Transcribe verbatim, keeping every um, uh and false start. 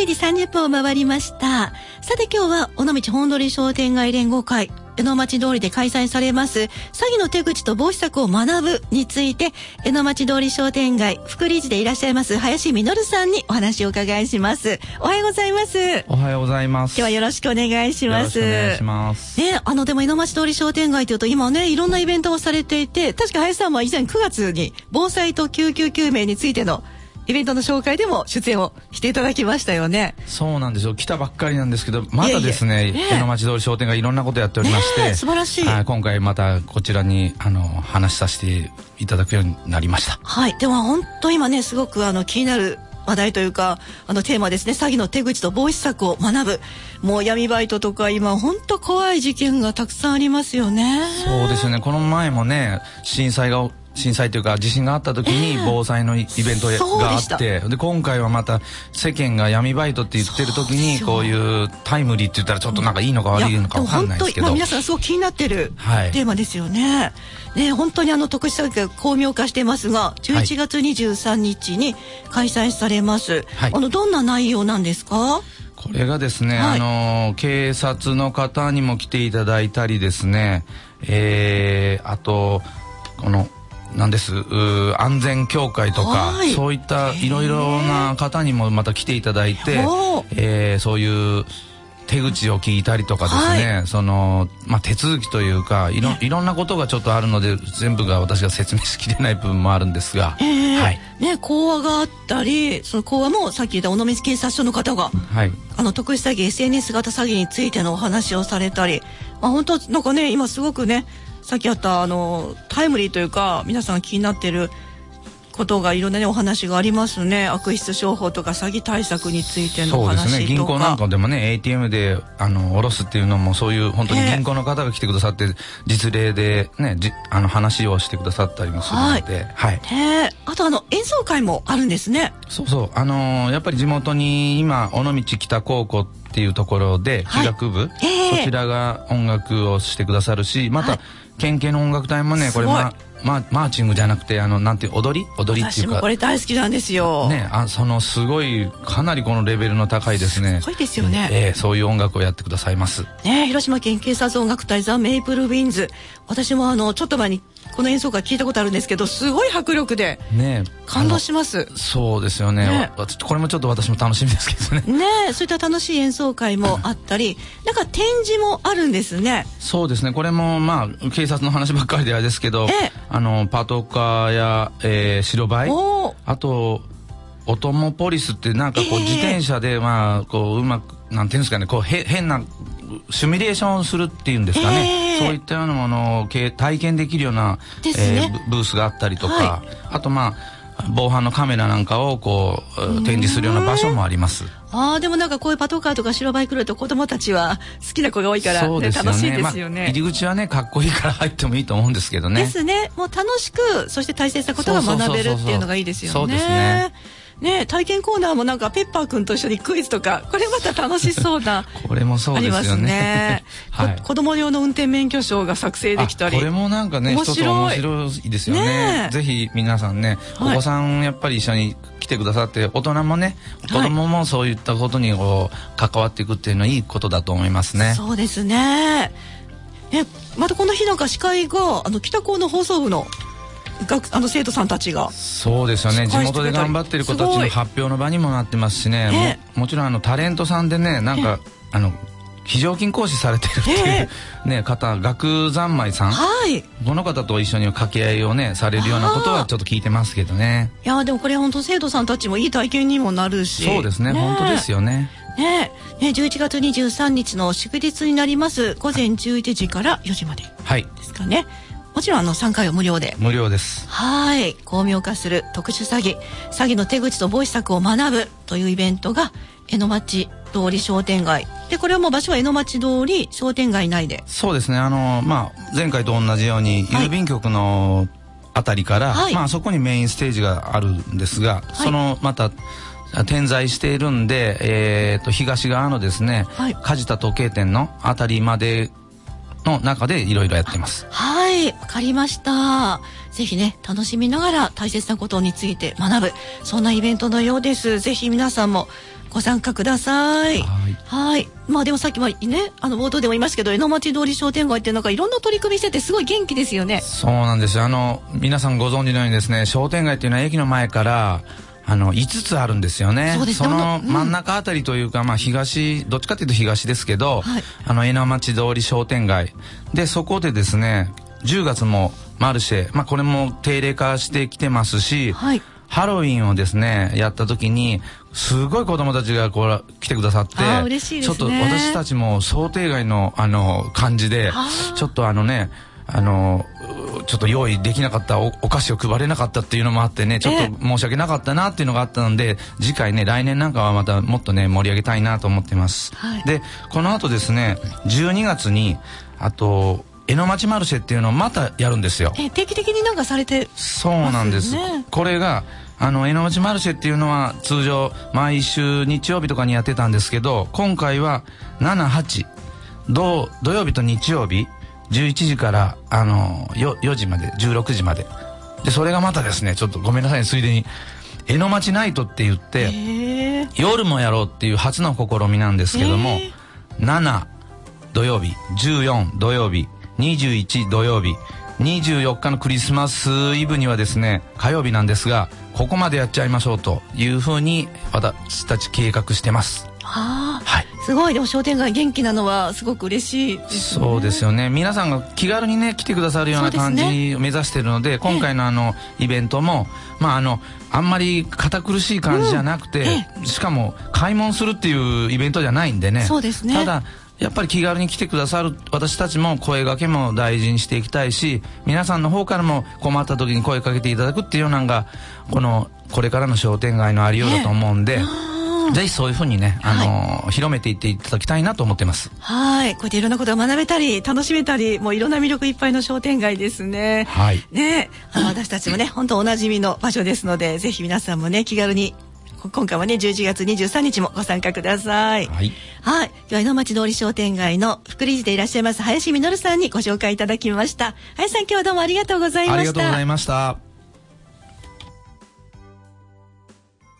いじさんじゅっぷんを回りました。さて今日は尾道本通商店街連合会江ノ町通りで開催されます詐欺の手口と防止策を学ぶについて、江ノ町通り商店街副理事でいらっしゃいます林実さんにお話をお伺いします。おはようございます。 おはようございます。 今日はよろしくお願いします。 よろしくお願いします。 ね、あのでも江ノ町通り商店街というと今ねいろんなイベントをされていて、確か林さんは以前くがつに防災と救急救命についてのイベントの紹介でも出演をしていただきましたよね。 そうなんですよ。来たばっかりなんですけど、まだですね、江ノ町通り商店街いろんなことやっておりまして、 素晴らしい。 今回またこちらにあの話させていただくようになりました。 はい。では本当今ねすごくあの気になる話題というかあのテーマですね。詐欺の手口と防止策を学ぶ。もう闇バイトとか今本当怖い事件がたくさんありますよね。 そうですよね。この前もね震災が震災というか地震があった時に防災のイベントがあって、えー、で, で今回はまた世間が闇バイトって言ってる時にこういうタイムリーって言ったらちょっとなんかいいのか悪いのか分かんないですけど、 まあ、皆さんすごく気になってるテーマですよね。はい、ね、本当にあの特殊詐欺が巧妙化してますがじゅういちがつにじゅうさんにちに開催されます。はい、あのどんな内容なんですか？ これがですね、はい、あの警察の方にも来ていただいたりですね、えー、あとこのなんです安全協会とか、はい、そういったいろいろな方にもまた来ていただいて、えー、そういう手口を聞いたりとかですね、はい、そのまあ、手続きというかいろ、いろんなことがちょっとあるので全部が私が説明しきれない部分もあるんですが、 えーはい、 ね、講話があったりその講話もさっき言った尾道警察署の方が、はい、あの特殊詐欺 エスエヌエス 型詐欺についてのお話をされたり、まあ、本当なんかね今すごくねさっきあったあのタイムリーというか皆さん気になっていることがいろんなねお話がありますね。悪質商法とか詐欺対策についてのお話とか。そうですね。 銀行なんかでもね エーティーエム であの下ろすっていうのもそういう本当に銀行の方が来てくださって実例でねじあの話をしてくださったりもするので、はい。 はい、あとあの演奏会もあるんですね。 そうそう、あのー、やっぱり地元に今尾道北高校っていうところで器楽部、はい、えー、そちらが音楽をしてくださるし、また、はい、県警の音楽隊もねこれままマーチングじゃなくてあのなんて踊り踊りっていうか私もこれ大好きなんですよ。 ね、あそのすごいかなりこのレベルの高いですね。 すごいですよね。 えー、そういう音楽をやってくださいます。 ね、広島県警察音楽隊ザ・メイプルウィンズ。私もあのちょっと前にこの演奏会聞いたことあるんですけどすごい迫力で感動します。 ね、そうですよね。ね、これもちょっと私も楽しみですけどね。 ね、そういった楽しい演奏会もあったりなんか展示もあるんですね。 そうですね。これもまあ警察の話ばっかりであれですけど、えあのパトカーや、えー、白バイ、あとオトモポリスってなんかこう、えー、自転車でまあこううまくなんていうんですかねこうへ変なシミュレーションをするっていうんですかね、えー、そういったようなものを体験できるような、ねえー、ブースがあったりとか、はい、あとまあ防犯のカメラなんかをこう展示するような場所もあります。 ああ、でもなんかこういうパトカーとか白バイ来ると子供たちは好きな子が多いから、ね、そうですよね、楽しいですよね。 まあ、入り口はねかっこいいから入ってもいいと思うんですけどね。 ですね。もう楽しくそして大切なことが学べるっていうのがいいですよね。 そうですね。 ね、体験コーナーもなんかペッパーくんと一緒にクイズとかこれまた楽しそうなこれもそうですよね。 ねはい、子供用の運転免許証が作成できたり、 これもなんかね一つ面白いですよね。ね、ぜひ皆さんね、はい、お子さんやっぱり一緒に来てくださって大人もね子供もそういったことにこう関わっていくっていうのはいいことだと思いますね。 そうですね。えまたこの日なんか司会があの北高の放送部の学あの生徒さんたちがそうですよね。地元で頑張ってる子たちの発表の場にもなってますしね、も, もちろんあのタレントさんでねなんかあの非常勤講師されてるっていう、ね、方学三昧さん、はい、この方と一緒に掛け合いをねされるようなことはちょっと聞いてますけどね。 いやでもこれ本当生徒さんたちもいい体験にもなるし。 そうですね、ね、本当ですよね。 ねね、じゅういちがつにじゅうさんにちの祝日になります。午前じゅういちじからよじまでですかね。はい、もちろんあの参加は無料で。 無料です。 はい。巧妙化する特殊詐欺、詐欺の手口と防止策を学ぶというイベントが江ノ町通り商店街で、これはもう場所は江ノ町通り商店街内で。 そうですね。あのまあ前回と同じように郵便局のあたりから、はい、まあそこにメインステージがあるんですが、はい、そのまた点在しているんで、えー、と東側のですね、はい、梶田時計店のあたりまでの中でいろいろやってます。 はい、わかりました。ぜひね楽しみながら大切なことについて学ぶそんなイベントのようです。ぜひ皆さんもご参加ください。はい。はい。まあでもさっきもね、あの冒頭でも言いましたけど、江ノ町通り商店街ってなんかいろんな取り組みしててすごい元気ですよね。 そうなんですよ。あの皆さんご存知のようにですね、商店街っていうのは駅の前からあのいつつあるんですよね。そうですね。その真ん中あたりというか、うん、まあ東、どっちかというと東ですけど、はい、あの江ノ町通り商店街で、そこでですね、じゅうがつもマルシェ、まあこれも定例化してきてますし、はい、ハロウィンをですねやった時にすごい子供たちがこう来てくださって、 あ、嬉しいですね。 ちょっと私たちも想定外のあの感じで、ちょっとあのね、あのちょっと用意できなかった お, お菓子を配れなかったっていうのもあってね、ちょっと申し訳なかったなっていうのがあったので、次回ね、来年なんかはまたもっとね盛り上げたいなと思ってます、はい、でこの後ですね、じゅうにがつにあと江ノ町マルシェっていうのをまたやるんですよ。 え定期的になんかされてます、ね、 そうなんです。これがあの江ノ町マルシェっていうのは通常毎週日曜日とかにやってたんですけど、今回はしち、はち 土, 土曜日と日曜日じゅういちじからあの よ, よじまでじゅうろくじまでで、それがまたですね、ちょっとごめんなさい、ついでに江ノ町ナイトって言って夜もやろうっていう初の試みなんですけども、しち土曜日、じゅうよん土曜日、にじゅういち土曜日、にじゅうよっかのクリスマスイブにはですね、火曜日なんですが、ここまでやっちゃいましょうというふうに私たち計画してます。 はあ、はい、すごい。でも商店街元気なのはすごく嬉しいですね。 そうですよね。皆さんが気軽にね来てくださるような感じを目指しているので、で、ね、今回のあのイベントも、まああのあんまり堅苦しい感じじゃなくて、うん、しかも買い物するっていうイベントじゃないんでね。 そうですね。 ただやっぱり気軽に来てくださる私たちも声掛けも大事にしていきたいし、皆さんの方からも困った時に声かけていただくっていうのがこのこれからの商店街のありようだと思うんで、ぜひそういうふうにね、あのーはい、広めていっていただきたいなと思ってます。 はい。こうやっていろんなことを学べたり楽しめたり、もういろんな魅力いっぱいの商店街ですね。はい。ね、あの私たちもね本当おなじみの場所ですので、ぜひ皆さんもね気軽に。今回はねじゅういちがつにじゅうさんにちもご参加ください。はい。はい。では江ノ町通り商店街の副理事でいらっしゃいます林実さんにご紹介いただきました。林さん、今日はどうもありがとうございました。 ありがとうございました。